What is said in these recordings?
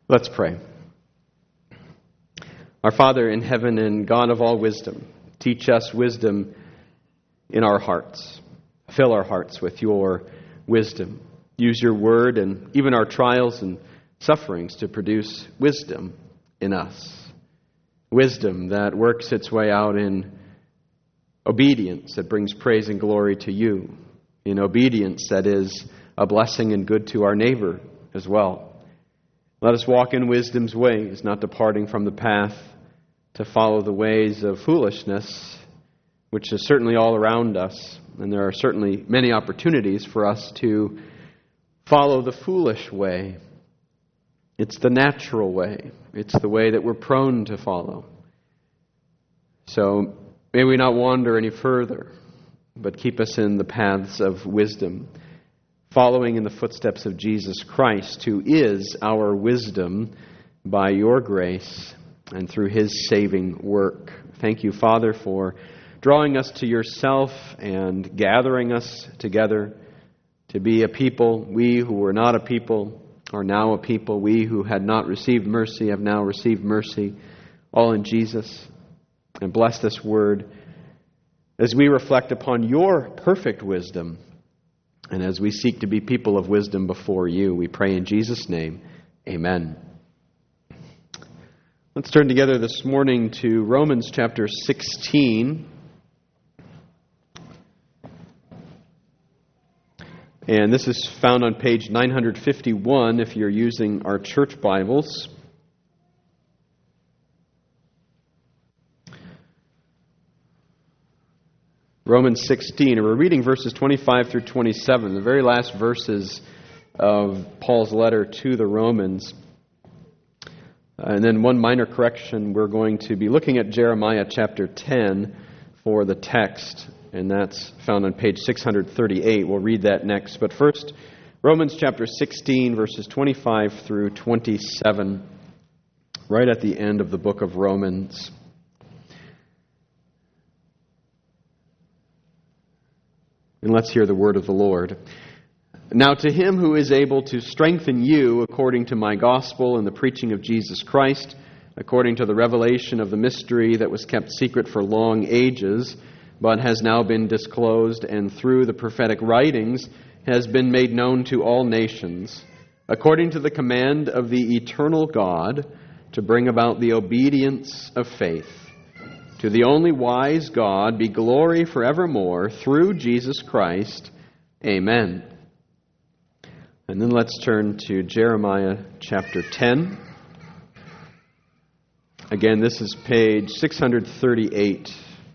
Let's pray. Our Father in heaven and God of all wisdom, teach us wisdom in our hearts. Fill our hearts with your wisdom. Use your word and even our trials and sufferings to produce wisdom in us. Wisdom that works its way out in obedience that brings praise and glory to you. In obedience that is a blessing and good to our neighbor as well. Let us walk in wisdom's ways, not departing from the path to follow the ways of foolishness, which is certainly all around us. And there are certainly many opportunities for us to follow the foolish way. It's the natural way. It's the way that we're prone to follow. So may we not wander any further, but keep us in the paths of wisdom, following in the footsteps of Jesus Christ, who is our wisdom by your grace and through his saving work. Thank you, Father, for drawing us to yourself and gathering us together to be a people. We who were not a people are now a people. We who had not received mercy have now received mercy, all in Jesus. And bless this word as we reflect upon your perfect wisdom. And as we seek to be people of wisdom before you, we pray in Jesus' name, amen. Let's turn together this morning to Romans chapter 16. And this is found on page 951 if you're using our church Bibles. Romans 16, and we're reading verses 25 through 27, the very last verses of Paul's letter to the Romans. And then one minor correction, we're going to be looking at Jeremiah chapter 10 for the text, and that's found on page 638. We'll read that next. But first, Romans chapter 16, verses 25 through 27, right at the end of the book of Romans. And let's hear the word of the Lord. Now to him who is able to strengthen you according to my gospel and the preaching of Jesus Christ, according to the revelation of the mystery that was kept secret for long ages, but has now been disclosed, and through the prophetic writings has been made known to all nations, according to the command of the eternal God, to bring about the obedience of faith. To the only wise God be glory forevermore through Jesus Christ. Amen. And then let's turn to Jeremiah chapter 10. Again, this is page 638.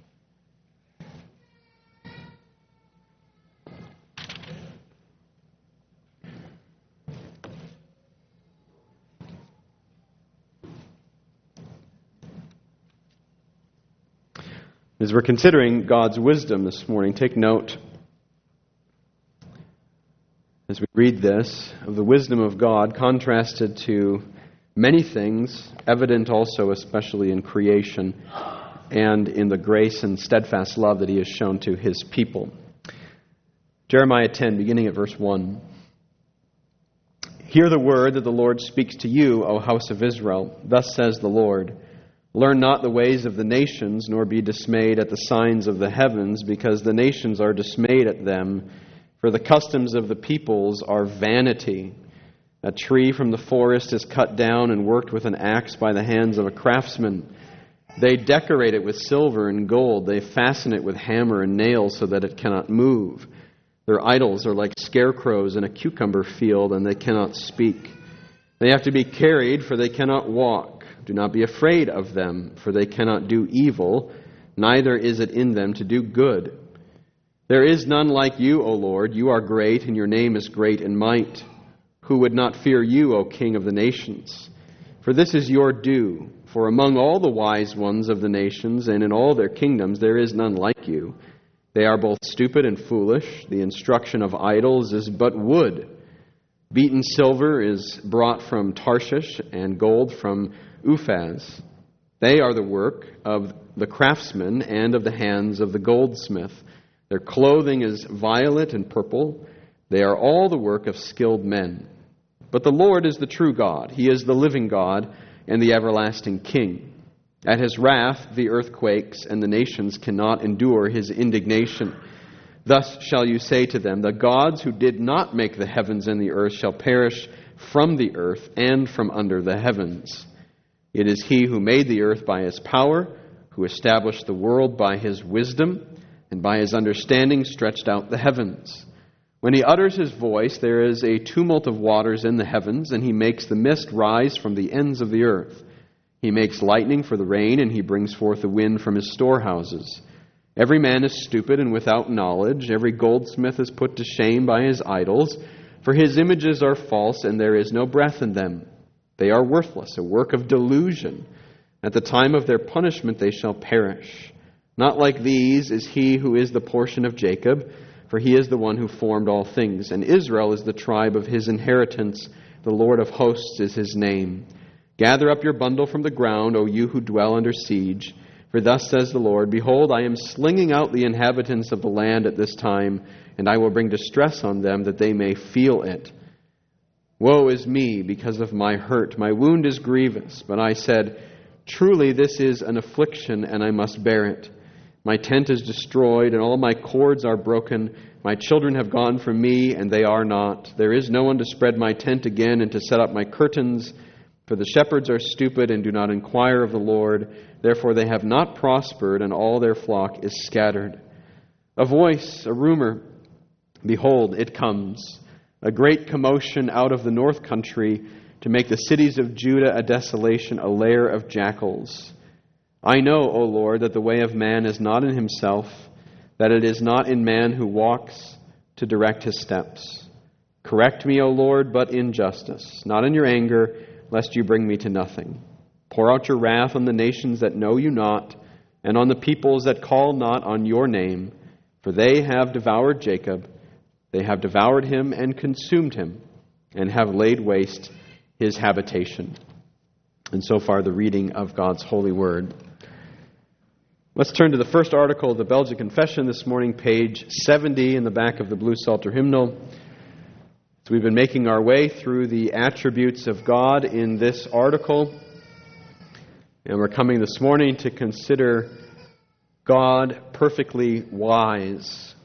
As we're considering God's wisdom this morning, take note, as we read this, of the wisdom of God contrasted to many things, evident also especially in creation and in the grace and steadfast love that he has shown to his people. Jeremiah 10, beginning at verse 1. Hear the word that the Lord speaks to you, O house of Israel. Thus says the Lord. Learn not the ways of the nations, nor be dismayed at the signs of the heavens, because the nations are dismayed at them. For the customs of the peoples are vanity. A tree from the forest is cut down and worked with an axe by the hands of a craftsman. They decorate it with silver and gold. They fasten it with hammer and nails so that it cannot move. Their idols are like scarecrows in a cucumber field, and they cannot speak. They have to be carried, for they cannot walk. Do not be afraid of them, for they cannot do evil, neither is it in them to do good. There is none like you, O Lord. You are great, and your name is great in might. Who would not fear you, O King of the nations? For this is your due. For among all the wise ones of the nations, and in all their kingdoms, there is none like you. They are both stupid and foolish. The instruction of idols is but wood. Beaten silver is brought from Tarshish, and gold from Uphaz. They are the work of the craftsman and of the hands of the goldsmith. Their clothing is violet and purple. They are all the work of skilled men. But the Lord is the true God. He is the living God and the everlasting King. At his wrath the earth quakes, and the nations cannot endure his indignation. Thus shall you say to them, the gods who did not make the heavens and the earth shall perish from the earth and from under the heavens. It is he who made the earth by his power, who established the world by his wisdom, and by his understanding stretched out the heavens. When he utters his voice, there is a tumult of waters in the heavens, and he makes the mist rise from the ends of the earth. He makes lightning for the rain, and he brings forth the wind from his storehouses. Every man is stupid and without knowledge. Every goldsmith is put to shame by his idols, for his images are false, and there is no breath in them. They are worthless, a work of delusion. At the time of their punishment they shall perish. Not like these is he who is the portion of Jacob, for he is the one who formed all things, and Israel is the tribe of his inheritance. The Lord of hosts is his name. Gather up your bundle from the ground, O you who dwell under siege. For thus says the Lord, behold, I am slinging out the inhabitants of the land at this time, and I will bring distress on them, that they may feel it. Woe is me because of my hurt. My wound is grievous. But I said, truly this is an affliction, and I must bear it. My tent is destroyed, and all my cords are broken. My children have gone from me, and they are not. There is no one to spread my tent again and to set up my curtains. For the shepherds are stupid and do not inquire of the Lord. Therefore they have not prospered, and all their flock is scattered. A voice, a rumor, behold, it comes. A great commotion out of the north country, to make the cities of Judah a desolation, a lair of jackals. I know, O Lord, that the way of man is not in himself, that it is not in man who walks to direct his steps. Correct me, O Lord, but in justice, not in your anger, lest you bring me to nothing. Pour out your wrath on the nations that know you not, and on the peoples that call not on your name, for they have devoured Jacob, they have devoured him and consumed him, and have laid waste his habitation. And so far, the reading of God's holy word. Let's turn to the first article of the Belgic Confession this morning, page 70 in the back of the Blue Psalter hymnal. So we've been making our way through the attributes of God in this article, and we're coming this morning to consider God perfectly wise.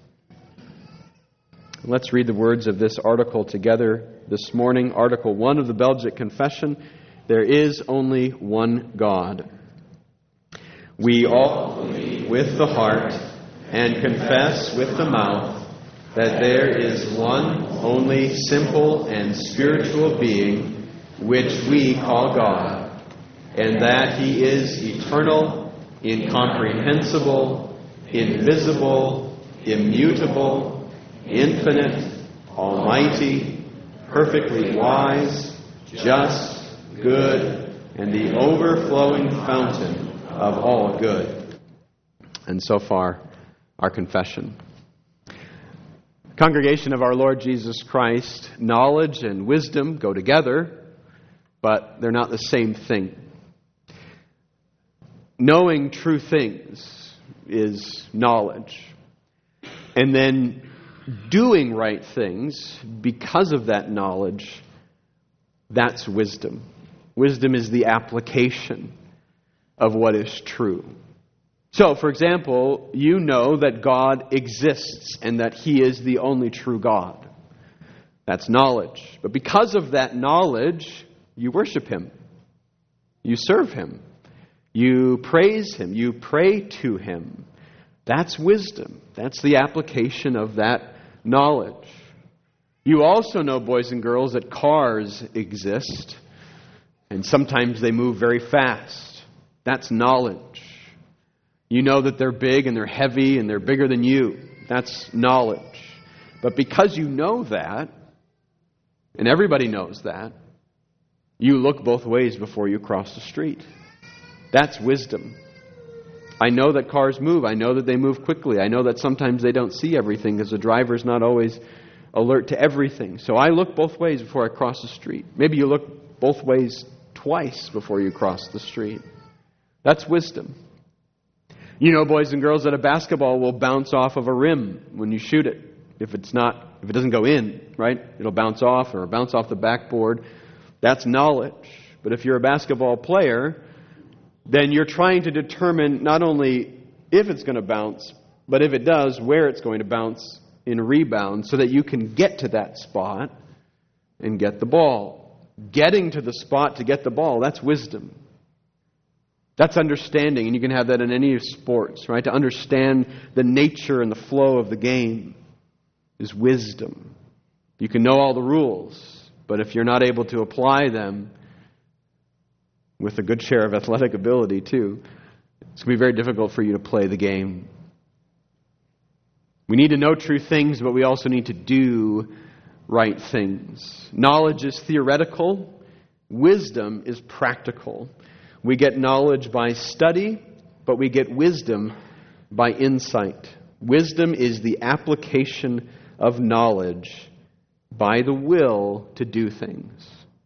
Let's read the words of this article together this morning. Article 1 of the Belgic Confession. There is only one God. We all believe with the heart and confess with the mouth that there is one only simple and spiritual being, which we call God, and that He is eternal, incomprehensible, invisible, immutable, infinite, almighty, perfectly wise, just, good, and the overflowing fountain of all good. And so far, our confession. Congregation of our Lord Jesus Christ, knowledge and wisdom go together, but they're not the same thing. Knowing true things is knowledge. And then doing right things because of that knowledge, that's wisdom. Wisdom is the application of what is true. So, for example, you know that God exists and that He is the only true God. That's knowledge. But because of that knowledge, you worship Him. You serve Him. You praise Him. You pray to Him. That's wisdom. That's the application of that knowledge. You also know, boys and girls, that cars exist, and sometimes they move very fast. That's knowledge. You know that they're big and they're heavy and they're bigger than you. That's knowledge. But because you know that, and everybody knows that, you look both ways before you cross the street. That's wisdom. I know that cars move. I know that they move quickly. I know that sometimes they don't see everything because the driver's not always alert to everything. So I look both ways before I cross the street. Maybe you look both ways twice before you cross the street. That's wisdom. You know, boys and girls, that a basketball will bounce off of a rim when you shoot it if it's not If it doesn't go in, right, it'll bounce off or bounce off the backboard. That's knowledge. But if you're a basketball player, then you're trying to determine not only if it's going to bounce, but if it does, where it's going to bounce in rebound so that you can get to that spot and get the ball. Getting to the spot to get the ball, that's wisdom. That's understanding, and you can have that in any sports, right? To understand the nature and the flow of the game is wisdom. You can know all the rules, but if you're not able to apply them with a good share of athletic ability too, it's going to be very difficult for you to play the game. We need to know true things, but we also need to do right things. Knowledge is theoretical. Wisdom is practical. We get knowledge by study, but we get wisdom by insight. Wisdom is the application of knowledge by the will to do things.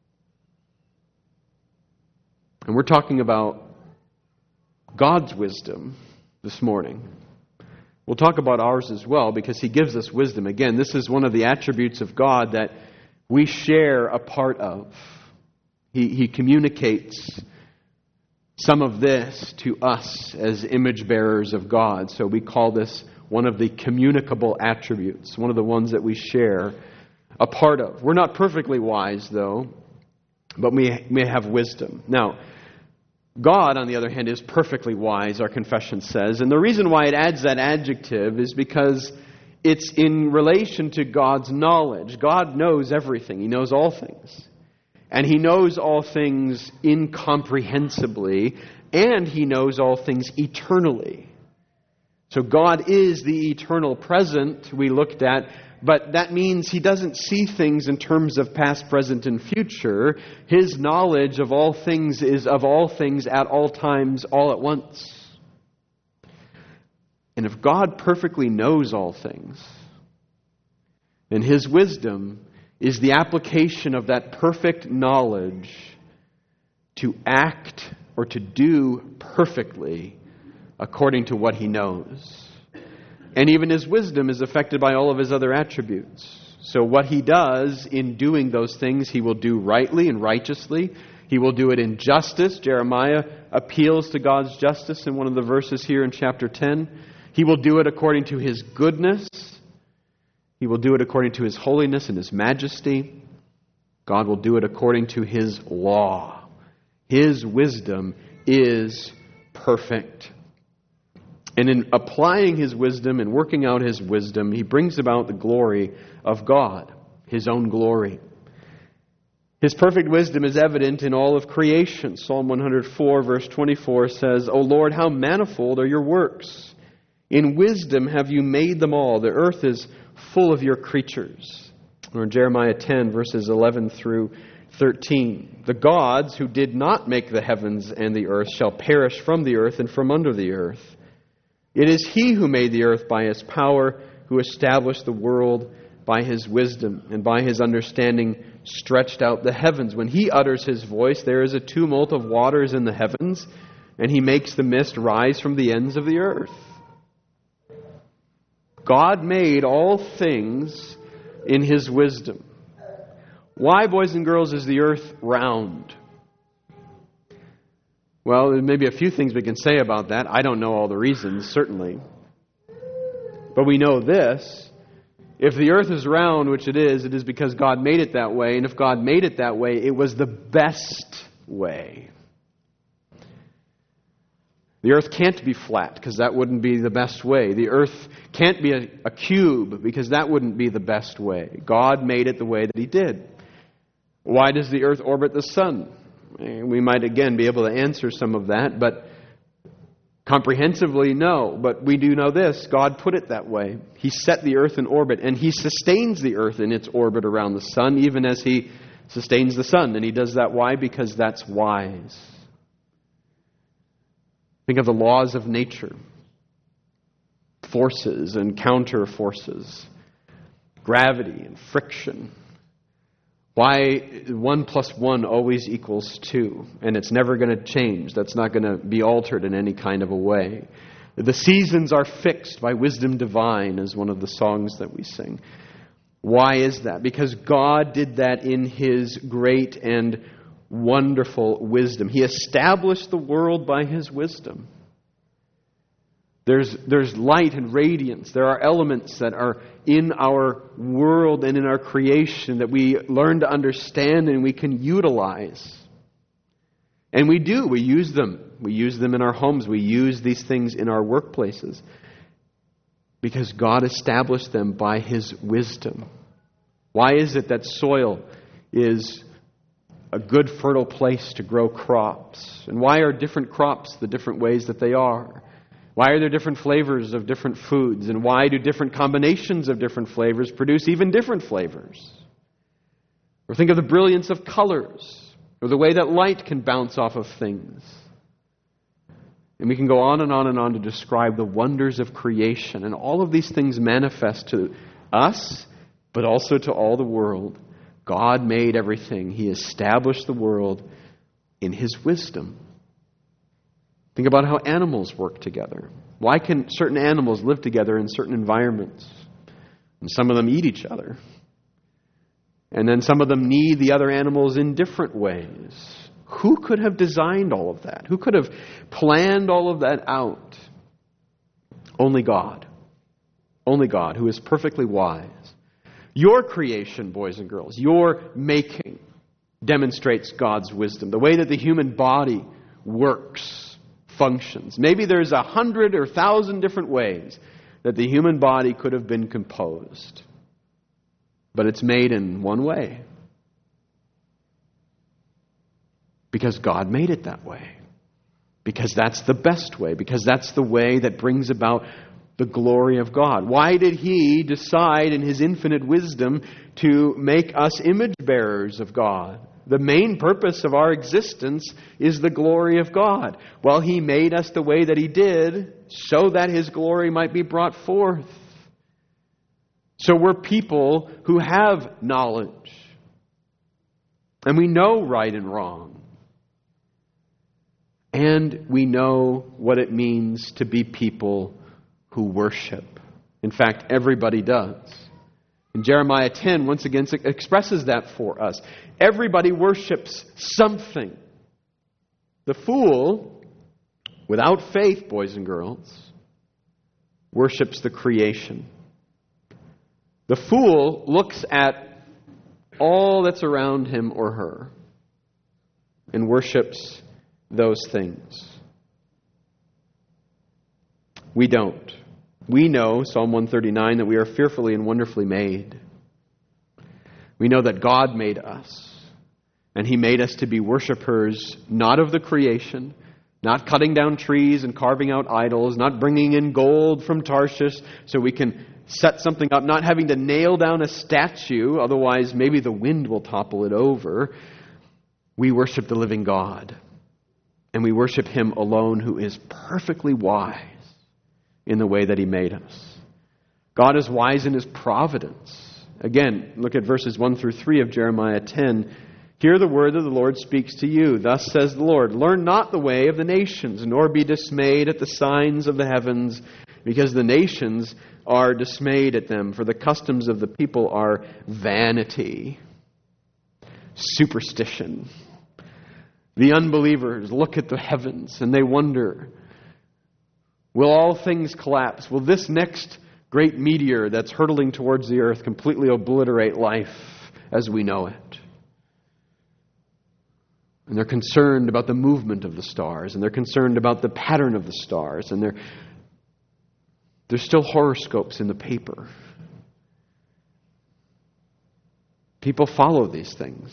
And we're talking about God's wisdom this morning. We'll talk about ours as well because He gives us wisdom. Again, this is one of the attributes of God that we share a part of. He communicates some of this to us as image bearers of God. So we call this one of the communicable attributes, one of the ones that we share a part of. We're not perfectly wise, though, but we may have wisdom. Now, God, on the other hand, is perfectly wise, our confession says. And the reason why it adds that adjective is because it's in relation to God's knowledge. God knows everything. He knows all things. And He knows all things incomprehensibly, and He knows all things eternally. So God is the eternal present we looked at, but that means He doesn't see things in terms of past, present, and future. His knowledge of all things is of all things at all times, all at once. And if God perfectly knows all things, then His wisdom is the application of that perfect knowledge to act or to do perfectly according to what He knows. And even His wisdom is affected by all of His other attributes. So what He does in doing those things, He will do rightly and righteously. He will do it in justice. Jeremiah appeals to God's justice in one of the verses here in chapter 10. He will do it according to His goodness. He will do it according to His holiness and His majesty. God will do it according to His law. His wisdom is perfect. And in applying His wisdom and working out His wisdom, He brings about the glory of God, His own glory. His perfect wisdom is evident in all of creation. Psalm 104 verse 24 says, O Lord, how manifold are your works! In wisdom have you made them all. The earth is full of your creatures. Or in Jeremiah 10 verses 11 through 13. The gods who did not make the heavens and the earth shall perish from the earth and from under the earth. It is He who made the earth by His power, who established the world by His wisdom, and by His understanding stretched out the heavens. When He utters His voice, there is a tumult of waters in the heavens, and He makes the mist rise from the ends of the earth. God made all things in His wisdom. Why, boys and girls, is the earth round? Well, there may be a few things we can say about that. I don't know all the reasons, certainly. But we know this. If the earth is round, which it is because God made it that way. And if God made it that way, it was the best way. The earth can't be flat because that wouldn't be the best way. The earth can't be a cube because that wouldn't be the best way. God made it the way that He did. Why does the earth orbit the sun? We might again be able to answer some of that, but comprehensively, no. But we do know this. God put it that way. He set the earth in orbit, and He sustains the earth in its orbit around the sun, even as He sustains the sun. And He does that. Why? Because that's wise. Think of the laws of nature. Forces and counter forces. Gravity and friction. Why 1 + 1 always equals 2. And it's never going to change. That's not going to be altered in any kind of a way. The seasons are fixed by wisdom divine, is one of the songs that we sing. Why is that? Because God did that in His great and wonderful wisdom. He established the world by His wisdom. There's light and radiance. There are elements that are in our world and in our creation that we learn to understand and we can utilize. And we do. We use them. We use them in our homes. We use these things in our workplaces. Because God established them by His wisdom. Why is it that soil is a good fertile place to grow crops? And why are different crops the different ways that they are? Why are there different flavors of different foods? And why do different combinations of different flavors produce even different flavors? Or think of the brilliance of colors, or the way that light can bounce off of things. And we can go on and on and on to describe the wonders of creation. And all of these things manifest to us, but also to all the world. God made everything. He established the world in His wisdom. Think about how animals work together. Why can certain animals live together in certain environments? And some of them eat each other. And then some of them need the other animals in different ways. Who could have designed all of that? Who could have planned all of that out? Only God. Only God, who is perfectly wise. Your creation, boys and girls, your making demonstrates God's wisdom. The way that the human body works, functions. Maybe there's 100 or 1,000 different ways that the human body could have been composed. But it's made in one way. Because God made it that way. Because that's the best way. Because that's the way that brings about the glory of God. Why did He decide in His infinite wisdom to make us image bearers of God? The main purpose of our existence is the glory of God. Well, He made us the way that He did so that His glory might be brought forth. So we're people who have knowledge. And we know right and wrong. And we know what it means to be people who worship. In fact, everybody does. And Jeremiah 10 once again expresses that for us. Everybody worships something. The fool, without faith, boys and girls, worships the creation. The fool looks at all that's around him or her and worships those things. We don't. We know, Psalm 139, that we are fearfully and wonderfully made. We know that God made us. And He made us to be worshipers, not of the creation, not cutting down trees and carving out idols, not bringing in gold from Tarshish so we can set something up, not having to nail down a statue, otherwise maybe the wind will topple it over. We worship the living God. And we worship Him alone, who is perfectly wise in the way that He made us. God is wise in His providence. Again, look at verses 1 through 3 of Jeremiah 10. Hear the word of the Lord speaks to you. Thus says the Lord, learn not the way of the nations, nor be dismayed at the signs of the heavens, because the nations are dismayed at them, for the customs of the people are vanity, superstition. The unbelievers look at the heavens and they wonder, will all things collapse? Will this next great meteor that's hurtling towards the earth completely obliterate life as we know it? And they're concerned about the movement of the stars, and they're concerned about the pattern of the stars, and there's still horoscopes in the paper. People follow these things.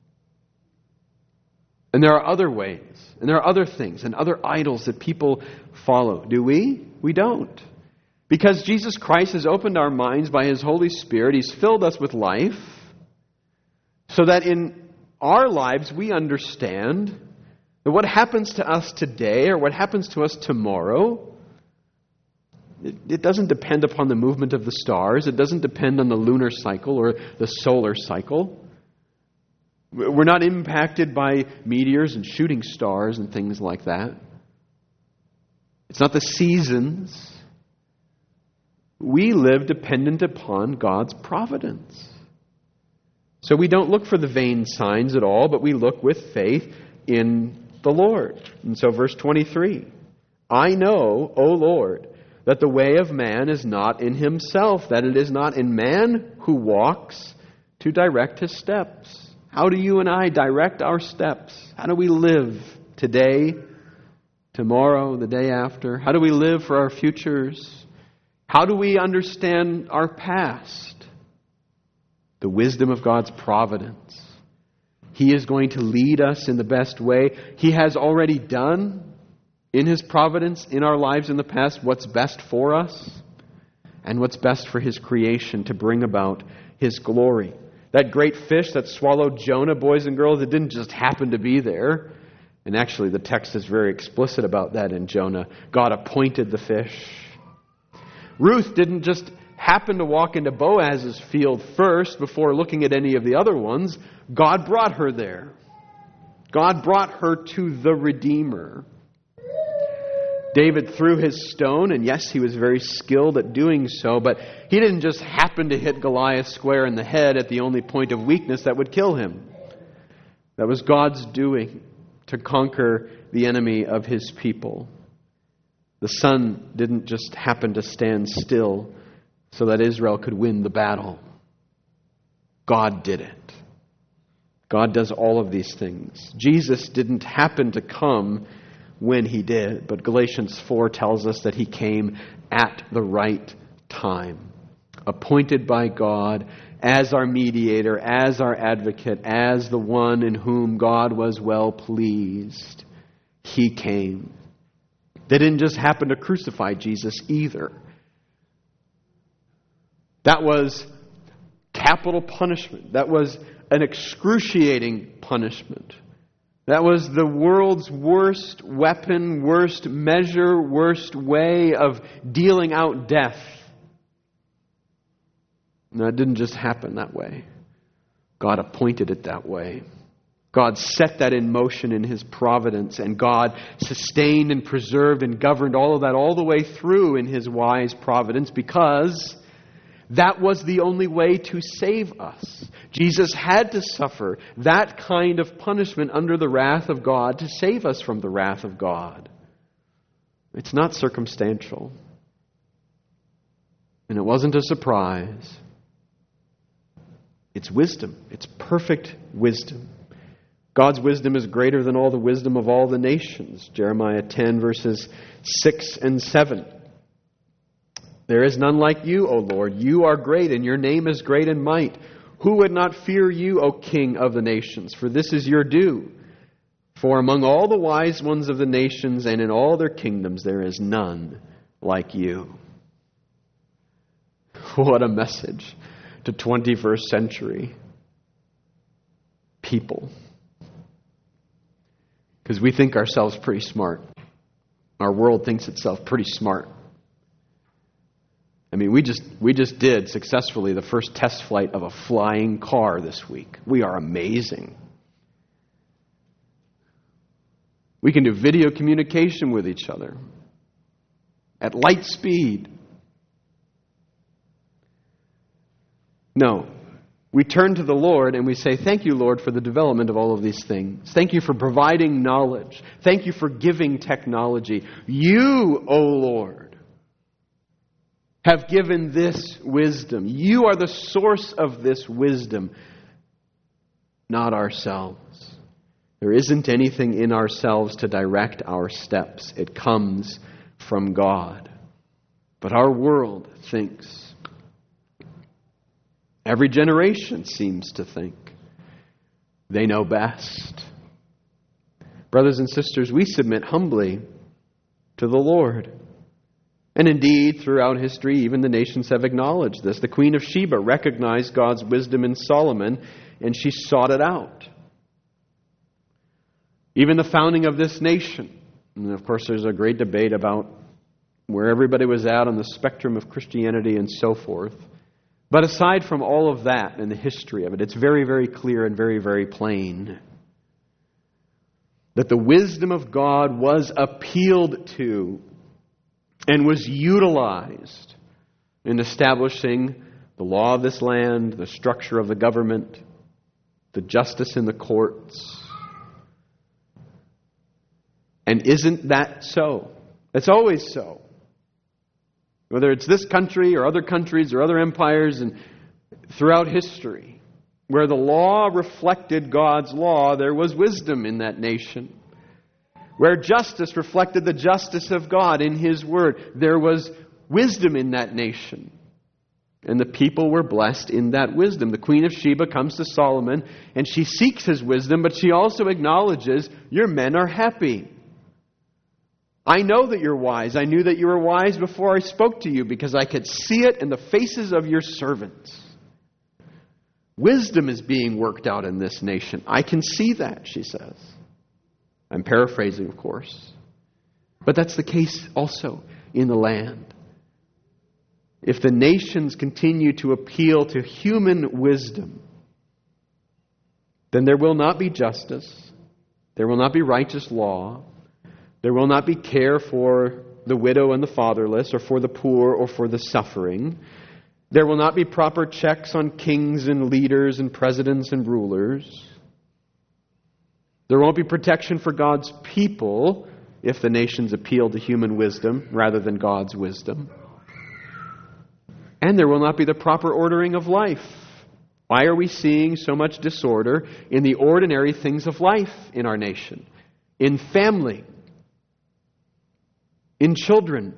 And there are other ways, and there are other things, and other idols that people follow. Do we? We don't. Because Jesus Christ has opened our minds by His Holy Spirit. He's filled us with life, so that in our lives we understand that what happens to us today or what happens to us tomorrow, it doesn't depend upon the movement of the stars. It doesn't depend on the lunar cycle or the solar cycle. We're not impacted by meteors and shooting stars and things like that. It's not the seasons. we live dependent upon God's providence. So we don't look for the vain signs at all, but we look with faith in the Lord. And so verse 23, I know, O Lord, that the way of man is not in himself, that it is not in man who walks to direct his steps. How do you and I direct our steps? How do we live today, tomorrow, the day after? How do we live for our futures? How do we understand our past? The wisdom of God's providence. He is going to lead us in the best way. He has already done in His providence in our lives in the past what's best for us and what's best for His creation to bring about His glory. That great fish that swallowed Jonah, boys and girls, it didn't just happen to be there. And actually the text is very explicit about that in Jonah. God appointed the fish. Ruth didn't just happen to walk into Boaz's field first before looking at any of the other ones. God brought her there. God brought her to the Redeemer. David threw his stone, and yes, he was very skilled at doing so, but he didn't just happen to hit Goliath square in the head at the only point of weakness that would kill him. That was God's doing to conquer the enemy of His people. The sun didn't just happen to stand still so that Israel could win the battle. God did it. God does all of these things. Jesus didn't happen to come when He did, but Galatians 4 tells us that He came at the right time, appointed by God as our mediator, as our advocate, as the one in whom God was well pleased. He came. They didn't just happen to crucify Jesus either. That was capital punishment. That was an excruciating punishment. That was the world's worst weapon, worst measure, worst way of dealing out death. No, it didn't just happen that way. God appointed it that way. God set that in motion in His providence, and God sustained and preserved and governed all of that all the way through in His wise providence, because that was the only way to save us. Jesus had to suffer that kind of punishment under the wrath of God to save us from the wrath of God. It's not circumstantial. And it wasn't a surprise. It's wisdom. It's perfect wisdom. God's wisdom is greater than all the wisdom of all the nations. Jeremiah 10 verses 6 and 7. There is none like you, O Lord. You are great, and your name is great in might. Who would not fear you, O King of the nations? For this is your due. For among all the wise ones of the nations and in all their kingdoms, there is none like you. What a message to 21st century people. Because we think ourselves pretty smart. Our world thinks itself pretty smart. I mean, we just did successfully the first test flight of a flying car this week. We are amazing. We can do video communication with each other at light speed. No. We turn to the Lord and we say, thank you, Lord, for the development of all of these things. Thank you for providing knowledge. Thank you for giving technology. You, O Lord, have given this wisdom. You are the source of this wisdom, not ourselves. There isn't anything in ourselves to direct our steps. It comes from God. But our world thinks. Every generation seems to think they know best. Brothers and sisters, we submit humbly to the Lord. And indeed, throughout history, even the nations have acknowledged this. The Queen of Sheba recognized God's wisdom in Solomon, and she sought it out. Even the founding of this nation. And of course, there's a great debate about where everybody was at on the spectrum of Christianity and so forth. But aside from all of that and the history of it, it's very, very clear and very, very plain that the wisdom of God was appealed to and was utilized in establishing the law of this land, the structure of the government, the justice in the courts. And isn't that so? It's always so. Whether it's this country or other countries or other empires and throughout history, where the law reflected God's law, there was wisdom in that nation. Where justice reflected the justice of God in His Word, there was wisdom in that nation. And the people were blessed in that wisdom. The Queen of Sheba comes to Solomon and she seeks his wisdom, but she also acknowledges, your men are happy. I know that you're wise. I knew that you were wise before I spoke to you because I could see it in the faces of your servants. Wisdom is being worked out in this nation. I can see that, she says. I'm paraphrasing, of course. But that's the case also in the land. If the nations continue to appeal to human wisdom, then there will not be justice, there will not be righteous law, there will not be care for the widow and the fatherless, or for the poor, or for the suffering. There will not be proper checks on kings and leaders and presidents and rulers. There won't be protection for God's people if the nations appeal to human wisdom rather than God's wisdom. And there will not be the proper ordering of life. Why are we seeing so much disorder in the ordinary things of life in our nation? In family, in children,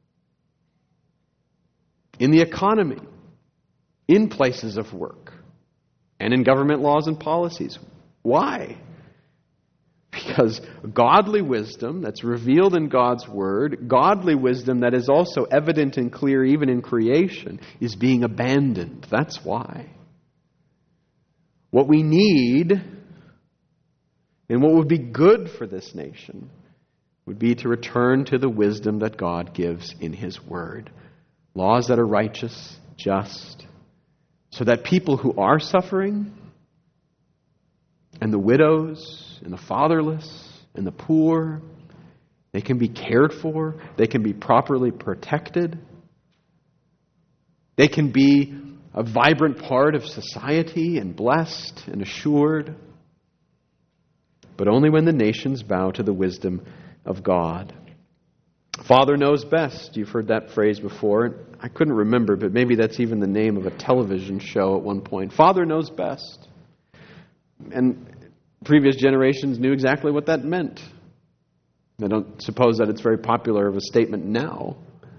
in the economy, in places of work, and in government laws and policies. Why? Because godly wisdom that's revealed in God's Word, godly wisdom that is also evident and clear even in creation, is being abandoned. That's why. What we need, and what would be good for this nation, would be to return to the wisdom that God gives in His Word. Laws that are righteous, just, so that people who are suffering, and the widows, and the fatherless, and the poor, they can be cared for, they can be properly protected, they can be a vibrant part of society and blessed and assured, but only when the nations bow to the wisdom of God. Father knows best. You've heard that phrase before. I couldn't remember, but maybe that's even the name of a television show at one point. Father knows best. And previous generations knew exactly what that meant. I don't suppose that it's very popular of a statement now.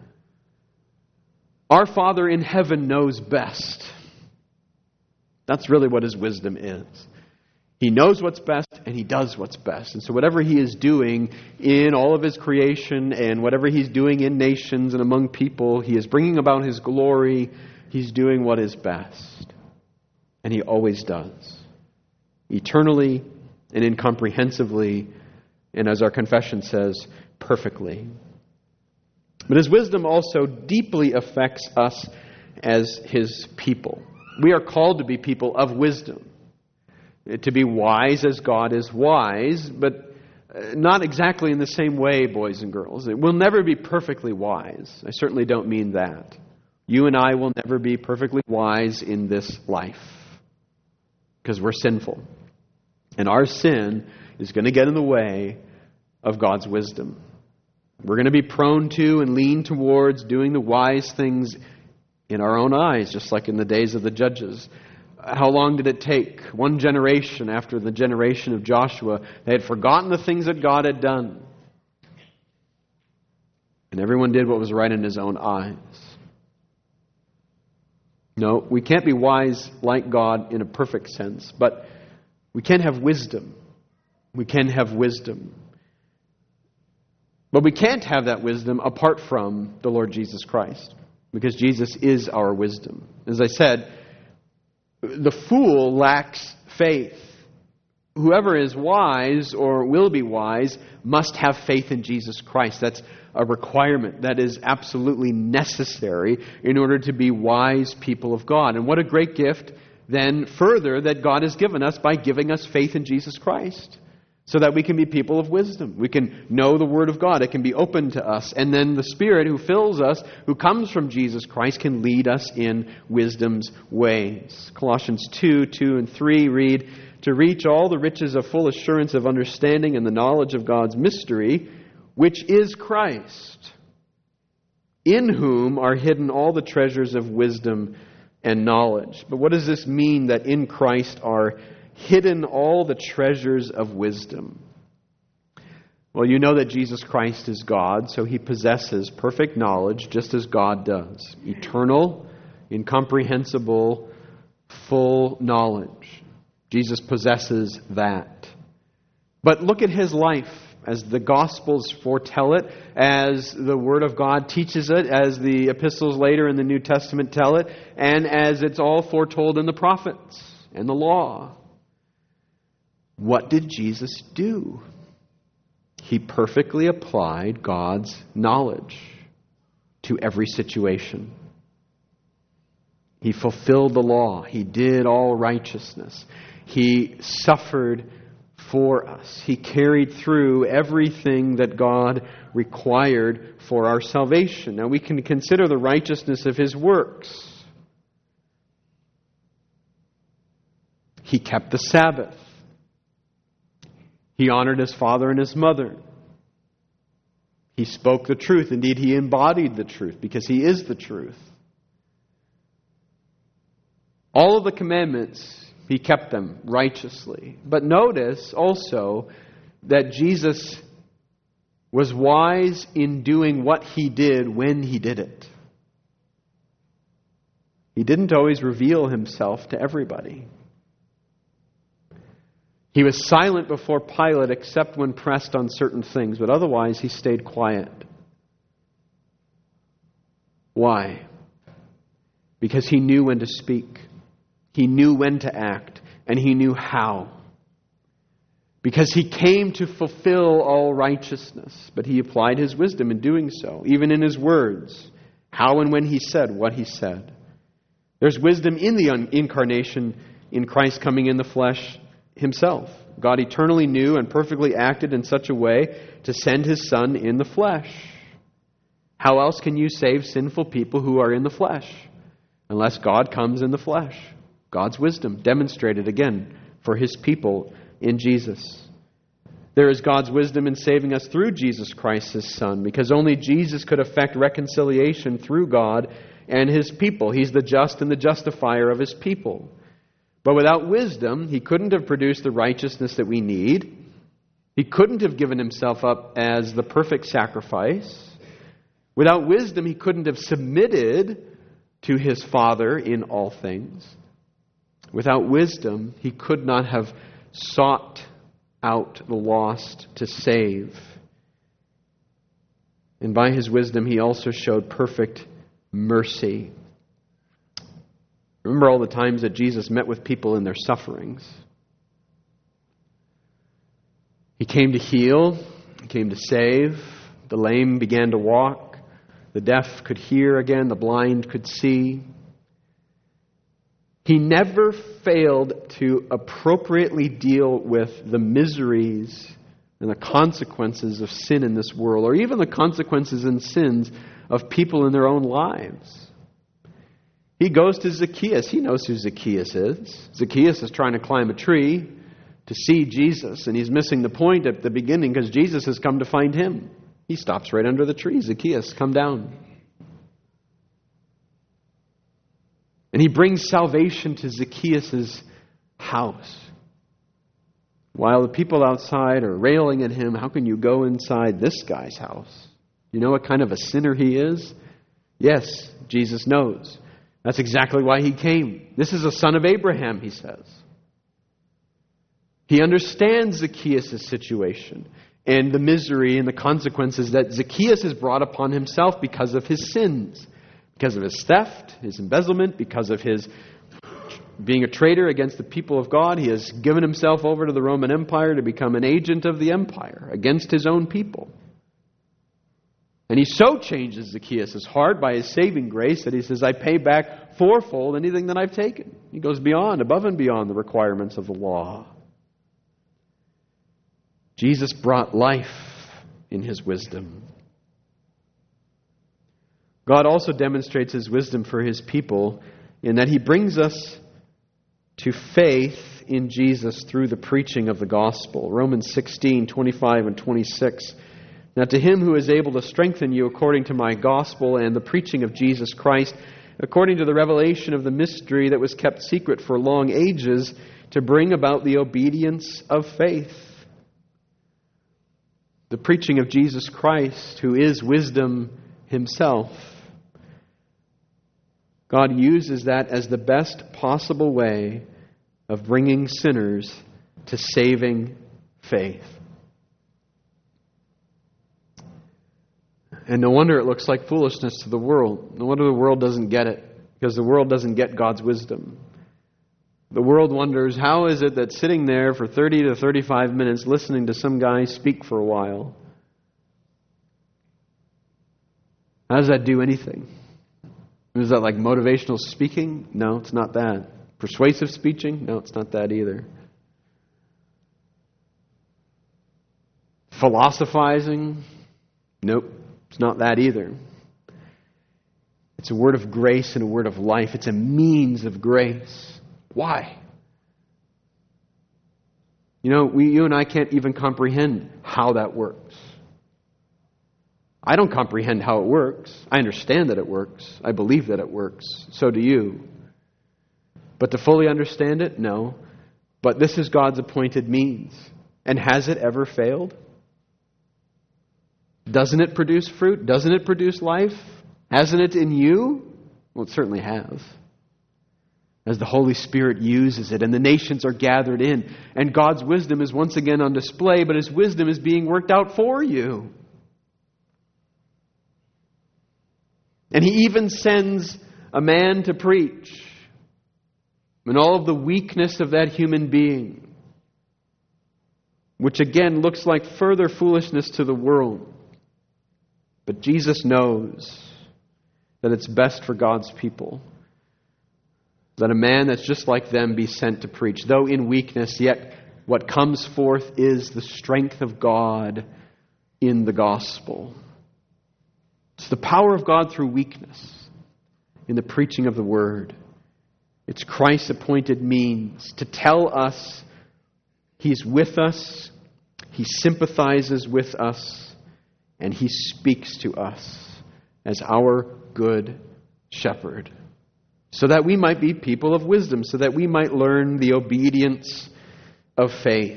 Our Father in heaven knows best. That's really what His wisdom is. He knows what's best and He does what's best. And so whatever He is doing in all of His creation and whatever He's doing in nations and among people, He is bringing about His glory. He's doing what is best. And He always does. Eternally and incomprehensibly, and as our confession says, perfectly. But His wisdom also deeply affects us as His people. We are called to be people of wisdom. To be wise as God is wise, but not exactly in the same way, boys and girls. We'll never be perfectly wise. I certainly don't mean that. You and I will never be perfectly wise in this life because we're sinful. And our sin is going to get in the way of God's wisdom. We're going to be prone to and lean towards doing the wise things in our own eyes, just like in the days of the judges. How long did it take? One generation after the generation of Joshua, they had forgotten the things that God had done. And everyone did what was right in his own eyes. No, we can't be wise like God in a perfect sense, but we can have wisdom. We can have wisdom. But we can't have that wisdom apart from the Lord Jesus Christ, because Jesus is our wisdom. As I said, the fool lacks faith. Whoever is wise or will be wise must have faith in Jesus Christ. That's a requirement that is absolutely necessary in order to be wise people of God. And what a great gift then further that God has given us by giving us faith in Jesus Christ. so that we can be people of wisdom. We can know the Word of God. It can be open to us. And then the Spirit who fills us, who comes from Jesus Christ, can lead us in wisdom's ways. Colossians 2 and 3 read, to reach all the riches of full assurance of understanding and the knowledge of God's mystery, which is Christ, in whom are hidden all the treasures of wisdom and knowledge. But what does this mean, that in Christ are hidden all the treasures of wisdom? Well, you know that Jesus Christ is God, so He possesses perfect knowledge just as God does. Eternal, incomprehensible, full knowledge. Jesus possesses that. But look at His life as the Gospels foretell it, as the Word of God teaches it, as the epistles later in the New Testament tell it, and as it's all foretold in the prophets and the law. What did Jesus do? He perfectly applied God's knowledge to every situation. He fulfilled the law. He did all righteousness. He suffered for us. He carried through everything that God required for our salvation. Now we can consider the righteousness of His works. He kept the Sabbath. He honored His father and His mother. He spoke the truth. Indeed, He embodied the truth because He is the truth. All of the commandments, He kept them righteously. But notice also that Jesus was wise in doing what He did when He did it. He didn't always reveal Himself to everybody. He was silent before Pilate except when pressed on certain things, but otherwise He stayed quiet. Why? Because He knew when to speak. He knew when to act, and He knew how. Because He came to fulfill all righteousness, but He applied His wisdom in doing so, even in His words, how and when He said what He said. There's wisdom in the incarnation, in Christ coming in the flesh Himself. God eternally knew and perfectly acted in such a way to send His Son in the flesh. How else can you save sinful people who are in the flesh? Unless God comes in the flesh. God's wisdom demonstrated again for His people in Jesus. There is God's wisdom in saving us through Jesus Christ, His Son, because only Jesus could effect reconciliation through God and His people. He's the just and the justifier of His people. But without wisdom, He couldn't have produced the righteousness that we need. He couldn't have given Himself up as the perfect sacrifice. Without wisdom, He couldn't have submitted to His Father in all things. Without wisdom, He could not have sought out the lost to save. And by His wisdom, He also showed perfect mercy. Remember all the times that Jesus met with people in their sufferings. He came to heal. He came to save. The lame began to walk. The deaf could hear again. The blind could see. He never failed to appropriately deal with the miseries and the consequences of sin in this world, or even the consequences and sins of people in their own lives. He goes to Zacchaeus. He knows who Zacchaeus is. Zacchaeus is trying to climb a tree to see Jesus, and he's missing the point at the beginning because Jesus has come to find him. He stops right under the tree. Zacchaeus, come down. And He brings salvation to Zacchaeus' house. While the people outside are railing at him, how can you go inside this guy's house? You know what kind of a sinner he is? Yes, Jesus knows. That's exactly why He came. This is a son of Abraham, He says. He understands Zacchaeus' situation and the misery and the consequences that Zacchaeus has brought upon himself because of his sins. Because of his theft, his embezzlement, because of his being a traitor against the people of God, he has given himself over to the Roman Empire to become an agent of the empire against his own people. And He so changes Zacchaeus' heart by His saving grace that He says, I pay back fourfold anything that I've taken. He goes above and beyond the requirements of the law. Jesus brought life in His wisdom. God also demonstrates His wisdom for His people in that He brings us to faith in Jesus through the preaching of the gospel. Romans 16:25 and 26. Now to Him who is able to strengthen you according to my gospel and the preaching of Jesus Christ, according to the revelation of the mystery that was kept secret for long ages, to bring about the obedience of faith. The preaching of Jesus Christ, who is wisdom Himself. God uses that as the best possible way of bringing sinners to saving faith. And no wonder it looks like foolishness to the world. No wonder the world doesn't get it, because the world doesn't get God's wisdom. The world wonders, how is it that sitting there for 30 to 35 minutes listening to some guy speak for a while, how does that do anything? Is that like motivational speaking? No, it's not that. Persuasive speaking? No, it's not that either. Philosophizing? Nope, it's not that either. It's a word of grace and a word of life. It's a means of grace. Why? You and I can't even comprehend how that works. I don't comprehend how it works. I understand that it works. I believe that it works. So do you. But to fully understand it, no. But this is God's appointed means. And has it ever failed? Doesn't it produce fruit? Doesn't it produce life? Hasn't it in you? Well, it certainly has. As the Holy Spirit uses it and the nations are gathered in. And God's wisdom is once again on display, but His wisdom is being worked out for you. And He even sends a man to preach. And all of the weakness of that human being, which again looks like further foolishness to the world. But Jesus knows that it's best for God's people that a man that's just like them be sent to preach. Though in weakness, yet what comes forth is the strength of God in the gospel. It's the power of God through weakness in the preaching of the word. It's Christ's appointed means to tell us He's with us, He sympathizes with us, and He speaks to us as our good shepherd. So that we might be people of wisdom, so that we might learn the obedience of faith.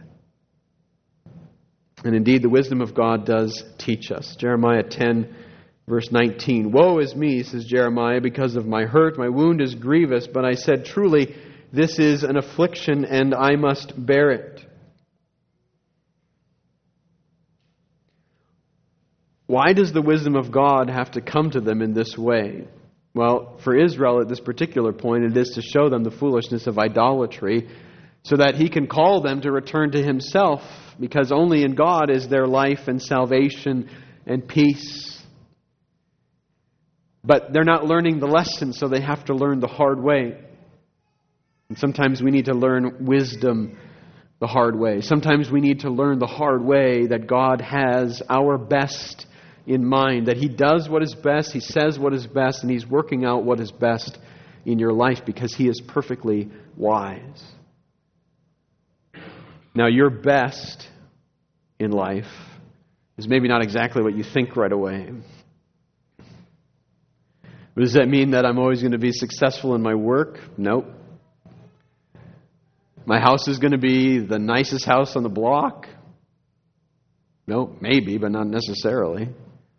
And indeed, the wisdom of God does teach us. Jeremiah 10, verse 19. Woe is me, says Jeremiah, because of my hurt. My wound is grievous, but I said, truly, this is an affliction, and I must bear it. Why does the wisdom of God have to come to them in this way? Well, for Israel at this particular point, it is to show them the foolishness of idolatry so that He can call them to return to Himself, because only in God is there life and salvation and peace. But they're not learning the lesson, so they have to learn the hard way. And sometimes we need to learn wisdom the hard way. Sometimes we need to learn the hard way that God has our best in mind, that He does what is best, He says what is best, and He's working out what is best in your life because He is perfectly wise. Now, your best in life is maybe not exactly what you think right away. But does that mean that I'm always going to be successful in my work? Nope. My house is going to be the nicest house on the block? No, maybe, but not necessarily.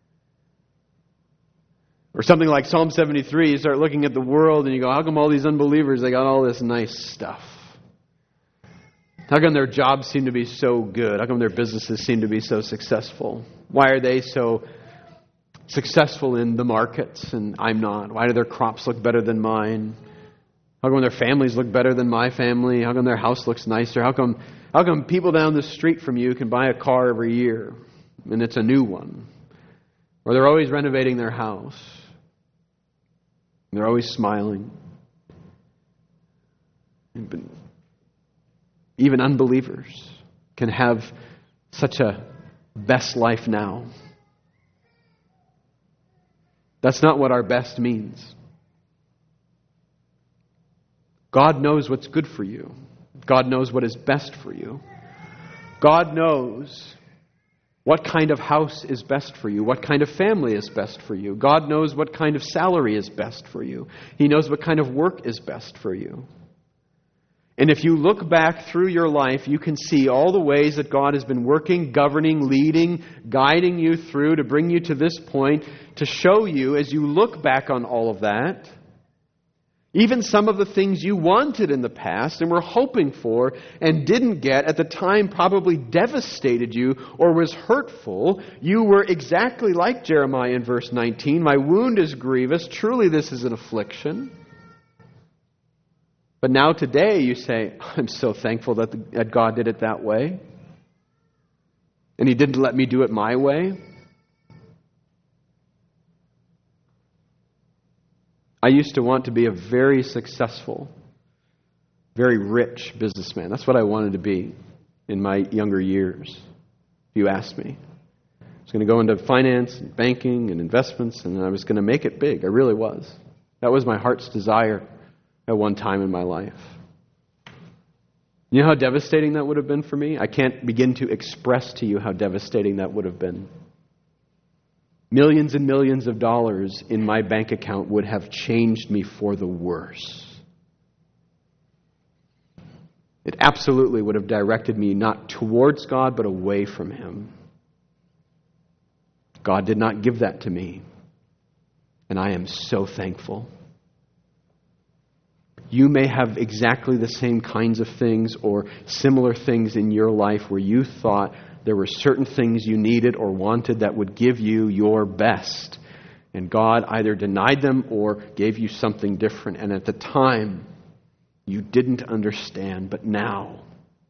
Or something like Psalm 73, you start looking at the world and you go, how come all these unbelievers, they got all this nice stuff? How come their jobs seem to be so good? How come their businesses seem to be so successful? Why are they so successful in the markets and I'm not? Why do their crops look better than mine? How come their families look better than my family? How come their house looks nicer? How come people down the street from you can buy a car every year and it's a new one? Or they're always renovating their house. They're always smiling. Even unbelievers can have such a best life now. That's not what our best means. God knows what's good for you. God knows what is best for you. God knows what kind of house is best for you, what kind of family is best for you. God knows what kind of salary is best for you. He knows what kind of work is best for you. And if you look back through your life, you can see all the ways that God has been working, governing, leading, guiding you through to bring you to this point, to show you, as you look back on all of that, even some of the things you wanted in the past and were hoping for and didn't get at the time probably devastated you or was hurtful. You were exactly like Jeremiah in verse 19. My wound is grievous. Truly this is an affliction. But now today you say, I'm so thankful that God did it that way. And He didn't let me do it my way. I used to want to be a very successful, very rich businessman. That's what I wanted to be in my younger years, if you asked me. I was going to go into finance and banking and investments, and I was going to make it big. I really was. That was my heart's desire at one time in my life. You know how devastating that would have been for me? I can't begin to express to you how devastating that would have been. Millions and millions of dollars in my bank account would have changed me for the worse. It absolutely would have directed me not towards God, but away from Him. God did not give that to me, and I am so thankful. You may have exactly the same kinds of things or similar things in your life where you thought there were certain things you needed or wanted that would give you your best. And God either denied them or gave you something different. And at the time, you didn't understand. But now,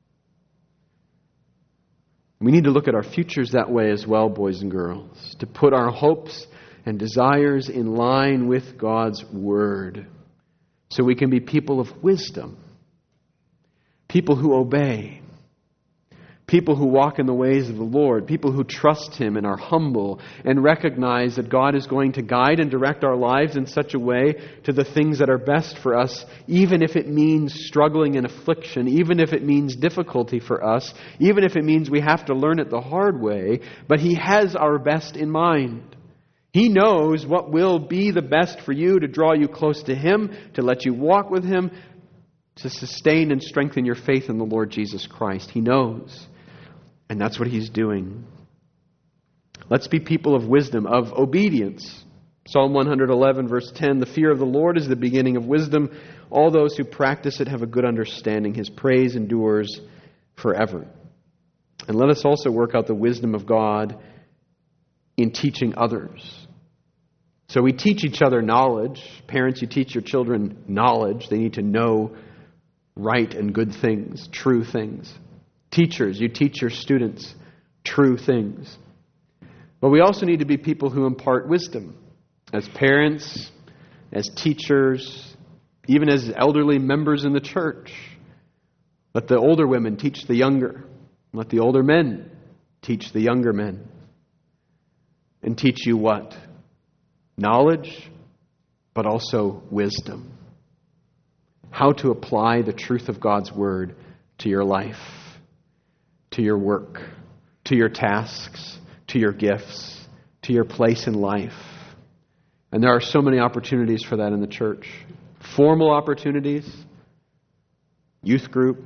we need to look at our futures that way as well, boys and girls. To put our hopes and desires in line with God's Word. So we can be people of wisdom. People who obey. People who walk in the ways of the Lord. People who trust Him and are humble and recognize that God is going to guide and direct our lives in such a way to the things that are best for us, even if it means struggling and affliction, even if it means difficulty for us, even if it means we have to learn it the hard way. But He has our best in mind. He knows what will be the best for you to draw you close to Him, to let you walk with Him, to sustain and strengthen your faith in the Lord Jesus Christ. He knows. And that's what He's doing. Let's be people of wisdom, of obedience. Psalm 111, verse 10, the fear of the Lord is the beginning of wisdom. All those who practice it have a good understanding. His praise endures forever. And let us also work out the wisdom of God in teaching others. So we teach each other knowledge. Parents, you teach your children knowledge. They need to know right and good things, true things. Teachers, you teach your students true things. But we also need to be people who impart wisdom. As parents, as teachers, even as elderly members in the church. Let the older women teach the younger. Let the older men teach the younger men. And teach you what? Knowledge, but also wisdom. How to apply the truth of God's Word to your life, to your work, to your tasks, to your gifts, to your place in life. And there are so many opportunities for that in the church. Formal opportunities, youth group,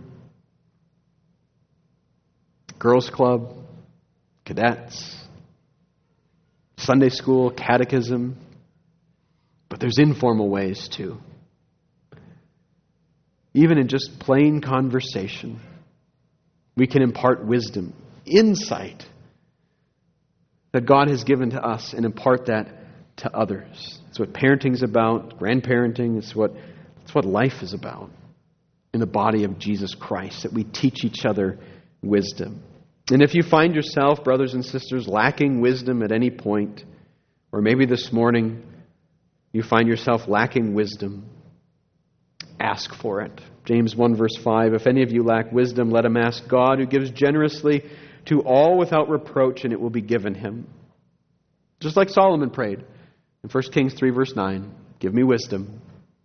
girls club, cadets, Sunday school, catechism. But there's informal ways too. Even in just plain conversation, we can impart wisdom, insight that God has given to us and impart that to others. It's what parenting is about, grandparenting. It's what life is about in the body of Jesus Christ, that we teach each other wisdom. And if you find yourself, brothers and sisters, lacking wisdom at any point, or maybe this morning you find yourself lacking wisdom, ask for it. James 1 verse 5, if any of you lack wisdom, let him ask God, who gives generously to all without reproach, and it will be given him. Just like Solomon prayed in 1 Kings 3 verse 9, give me wisdom.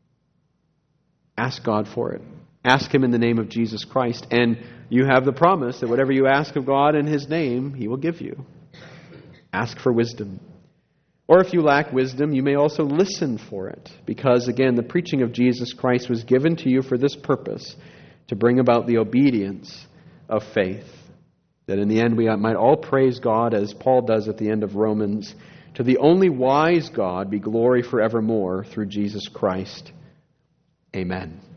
Ask God for it. Ask him in the name of Jesus Christ, and you have the promise that whatever you ask of God in his name, he will give you. Ask for wisdom. Or if you lack wisdom, you may also listen for it, because again, the preaching of Jesus Christ was given to you for this purpose, to bring about the obedience of faith. That in the end we might all praise God, as Paul does at the end of Romans, to the only wise God be glory forevermore through Jesus Christ. Amen.